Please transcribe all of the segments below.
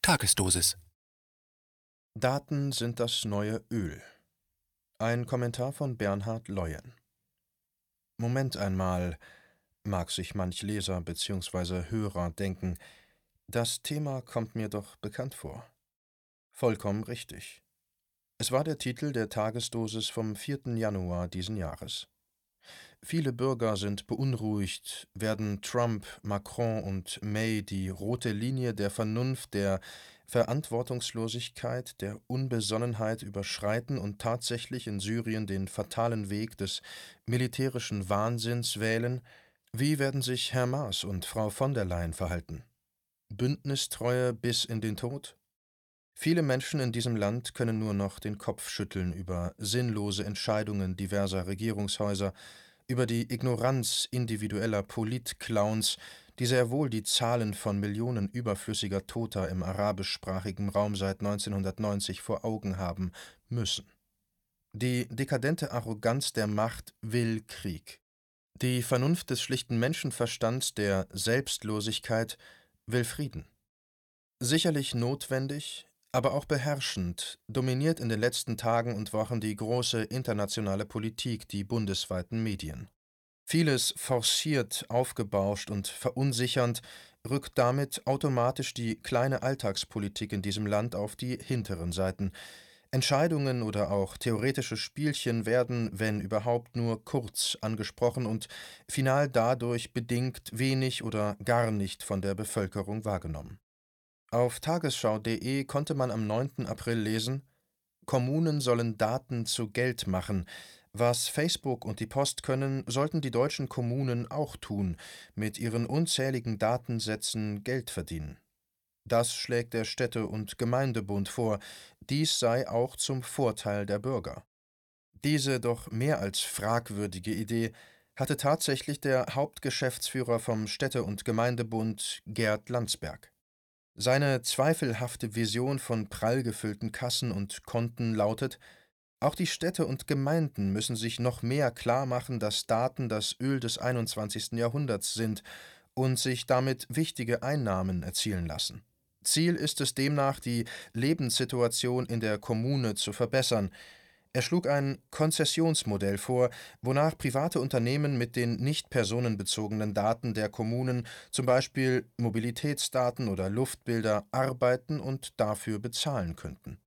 Tagesdosis. Daten sind das neue Öl. Ein Kommentar von Bernhard Leuen. Moment einmal, mag sich manch Leser bzw. Hörer denken, das Thema kommt mir doch bekannt vor. Vollkommen richtig. Es war der Titel der Tagesdosis vom 4. Januar diesen Jahres. Viele Bürger sind beunruhigt, werden Trump, Macron und May die rote Linie der Vernunft, der Verantwortungslosigkeit, der Unbesonnenheit überschreiten und tatsächlich in Syrien den fatalen Weg des militärischen Wahnsinns wählen? Wie werden sich Herr Maas und Frau von der Leyen verhalten? Bündnistreue bis in den Tod? Viele Menschen in diesem Land können nur noch den Kopf schütteln über sinnlose Entscheidungen diverser Regierungshäuser, über die Ignoranz individueller Politclowns, die sehr wohl die Zahlen von Millionen überflüssiger Toter im arabischsprachigen Raum seit 1990 vor Augen haben müssen. Die dekadente Arroganz der Macht will Krieg. Die Vernunft des schlichten Menschenverstands der Selbstlosigkeit will Frieden. Sicherlich notwendig, aber auch beherrschend, dominiert in den letzten Tagen und Wochen die große internationale Politik die bundesweiten Medien. Vieles forciert, aufgebauscht und verunsichernd, rückt damit automatisch die kleine Alltagspolitik in diesem Land auf die hinteren Seiten. Entscheidungen oder auch theoretische Spielchen werden, wenn überhaupt, nur kurz angesprochen und final dadurch bedingt wenig oder gar nicht von der Bevölkerung wahrgenommen. Auf tagesschau.de konnte man am 9. April lesen: Kommunen sollen Daten zu Geld machen. Was Facebook und die Post können, sollten die deutschen Kommunen auch tun, mit ihren unzähligen Datensätzen Geld verdienen. Das schlägt der Städte- und Gemeindebund vor, dies sei auch zum Vorteil der Bürger. Diese doch mehr als fragwürdige Idee hatte tatsächlich der Hauptgeschäftsführer vom Städte- und Gemeindebund, Gerd Landsberg. Seine zweifelhafte Vision von prall gefüllten Kassen und Konten lautet: Auch die Städte und Gemeinden müssen sich noch mehr klarmachen, dass Daten das Öl des 21. Jahrhunderts sind und sich damit wichtige Einnahmen erzielen lassen. Ziel ist es demnach, die Lebenssituation in der Kommune zu verbessern. Er schlug ein Konzessionsmodell vor, wonach private Unternehmen mit den nicht personenbezogenen Daten der Kommunen, zum Beispiel Mobilitätsdaten oder Luftbilder, arbeiten und dafür bezahlen könnten.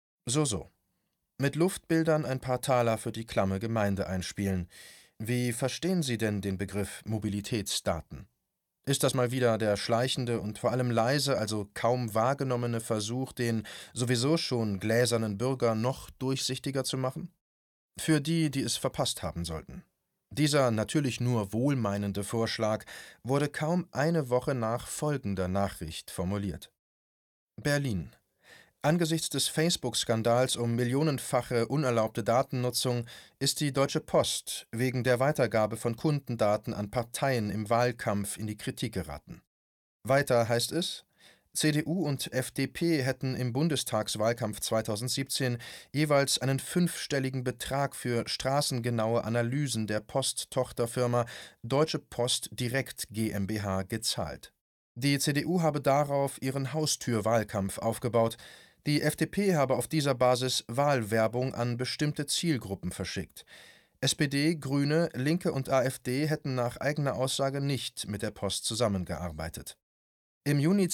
So. Mit Luftbildern ein paar Taler für die klamme Gemeinde einspielen. Wie verstehen Sie denn den Begriff Mobilitätsdaten? Ist das mal wieder der schleichende und vor allem leise, also kaum wahrgenommene Versuch, den sowieso schon gläsernen Bürger noch durchsichtiger zu machen? Für die, die es verpasst haben sollten. Dieser natürlich nur wohlmeinende Vorschlag wurde kaum eine Woche nach folgender Nachricht formuliert: Berlin. Angesichts des Facebook-Skandals um millionenfache unerlaubte Datennutzung ist die Deutsche Post wegen der Weitergabe von Kundendaten an Parteien im Wahlkampf in die Kritik geraten. Weiter heißt es: CDU und FDP hätten im Bundestagswahlkampf 2017 jeweils einen fünfstelligen Betrag für straßengenaue Analysen der Post-Tochterfirma Deutsche Post Direkt GmbH gezahlt. Die CDU habe darauf ihren Haustürwahlkampf aufgebaut, die FDP habe auf dieser Basis Wahlwerbung an bestimmte Zielgruppen verschickt. SPD, Grüne, Linke und AfD hätten nach eigener Aussage nicht mit der Post zusammengearbeitet. Im Juni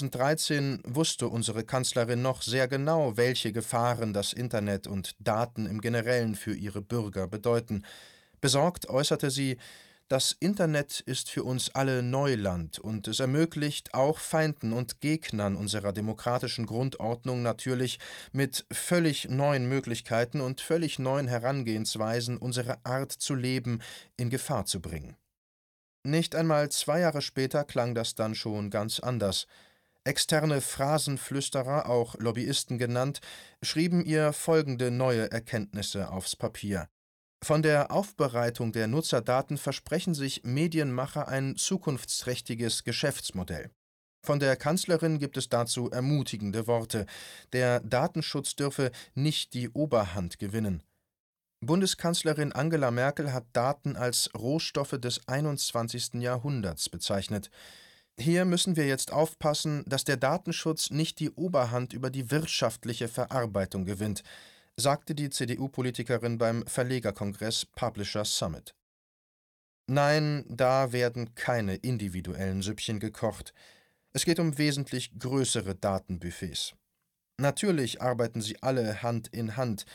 2013 wusste unsere Kanzlerin noch sehr genau, welche Gefahren das Internet und Daten im Generellen für ihre Bürger bedeuten. Besorgt äußerte sie: Das Internet ist für uns alle Neuland und es ermöglicht auch Feinden und Gegnern unserer demokratischen Grundordnung natürlich mit völlig neuen Möglichkeiten und völlig neuen Herangehensweisen unsere Art zu leben in Gefahr zu bringen. Nicht einmal 2 Jahre später klang das dann schon ganz anders. Externe Phrasenflüsterer, auch Lobbyisten genannt, schrieben ihr folgende neue Erkenntnisse aufs Papier: Von der Aufbereitung der Nutzerdaten versprechen sich Medienmacher ein zukunftsträchtiges Geschäftsmodell. Von der Kanzlerin gibt es dazu ermutigende Worte: Der Datenschutz dürfe nicht die Oberhand gewinnen. Bundeskanzlerin Angela Merkel hat Daten als Rohstoffe des 21. Jahrhunderts bezeichnet. Hier müssen wir jetzt aufpassen, dass der Datenschutz nicht die Oberhand über die wirtschaftliche Verarbeitung gewinnt, sagte die CDU-Politikerin beim Verlegerkongress Publisher Summit. Nein, da werden keine individuellen Süppchen gekocht. Es geht um wesentlich größere Datenbuffets. Natürlich arbeiten sie alle Hand in Hand.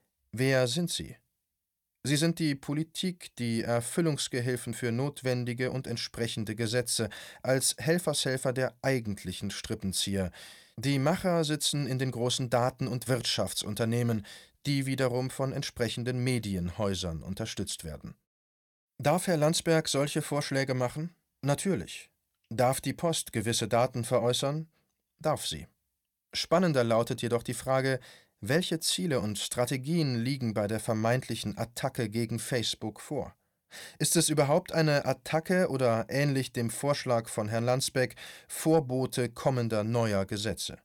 Wer sind sie? Sie sind die Politik, die Erfüllungsgehilfen für notwendige und entsprechende Gesetze, als Helfershelfer der eigentlichen Strippenzieher. Die Macher sitzen in den großen Daten- und Wirtschaftsunternehmen, die wiederum von entsprechenden Medienhäusern unterstützt werden. Darf Herr Landsberg solche Vorschläge machen? Natürlich. Darf die Post gewisse Daten veräußern? Darf sie. Spannender lautet jedoch die Frage, welche Ziele und Strategien liegen bei der vermeintlichen Attacke gegen Facebook vor? Ist es überhaupt eine Attacke oder ähnlich dem Vorschlag von Herrn Landsberg Vorbote kommender neuer Gesetze?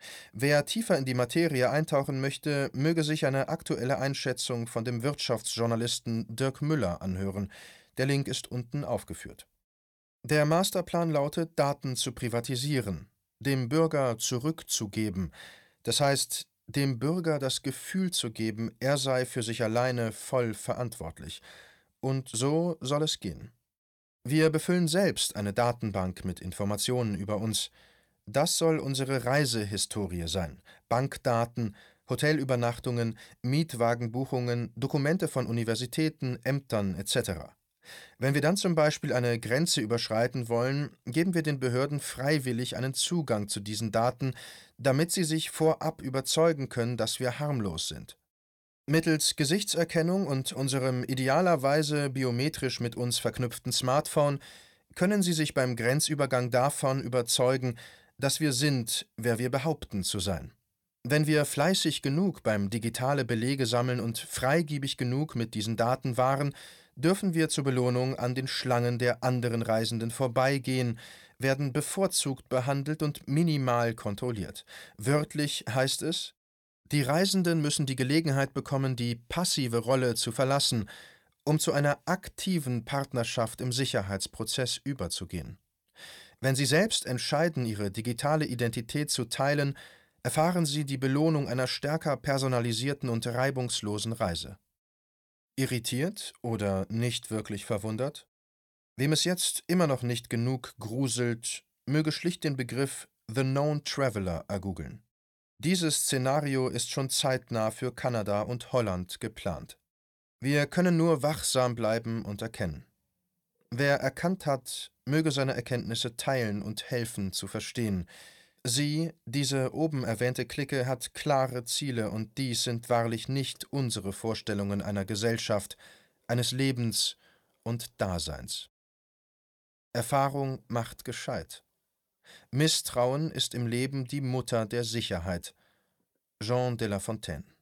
Wer tiefer in die Materie eintauchen möchte, möge sich eine aktuelle Einschätzung von dem Wirtschaftsjournalisten Dirk Müller anhören. Der Link ist unten aufgeführt. Der Masterplan lautet, Daten zu privatisieren, dem Bürger zurückzugeben, das heißt, dem Bürger das Gefühl zu geben, er sei für sich alleine voll verantwortlich. Und so soll es gehen. Wir befüllen selbst eine Datenbank mit Informationen über uns. Das soll unsere Reisehistorie sein: Bankdaten, Hotelübernachtungen, Mietwagenbuchungen, Dokumente von Universitäten, Ämtern etc. Wenn wir dann zum Beispiel eine Grenze überschreiten wollen, geben wir den Behörden freiwillig einen Zugang zu diesen Daten, damit sie sich vorab überzeugen können, dass wir harmlos sind. Mittels Gesichtserkennung und unserem idealerweise biometrisch mit uns verknüpften Smartphone können sie sich beim Grenzübergang davon überzeugen, dass wir sind, wer wir behaupten zu sein. Wenn wir fleißig genug beim digitale Belege sammeln und freigiebig genug mit diesen Daten waren, dürfen wir zur Belohnung an den Schlangen der anderen Reisenden vorbeigehen, werden bevorzugt behandelt und minimal kontrolliert. Wörtlich heißt es: Die Reisenden müssen die Gelegenheit bekommen, die passive Rolle zu verlassen, um zu einer aktiven Partnerschaft im Sicherheitsprozess überzugehen. Wenn sie selbst entscheiden, ihre digitale Identität zu teilen, erfahren sie die Belohnung einer stärker personalisierten und reibungslosen Reise. Irritiert oder nicht wirklich verwundert? Wem es jetzt immer noch nicht genug gruselt, möge schlicht den Begriff The Known Traveler ergoogeln. Dieses Szenario ist schon zeitnah für Kanada und Holland geplant. Wir können nur wachsam bleiben und erkennen. Wer erkannt hat, möge seine Erkenntnisse teilen und helfen zu verstehen. Sie, diese oben erwähnte Clique, hat klare Ziele, und dies sind wahrlich nicht unsere Vorstellungen einer Gesellschaft, eines Lebens und Daseins. Erfahrung macht gescheit. Misstrauen ist im Leben die Mutter der Sicherheit. Jean de La Fontaine.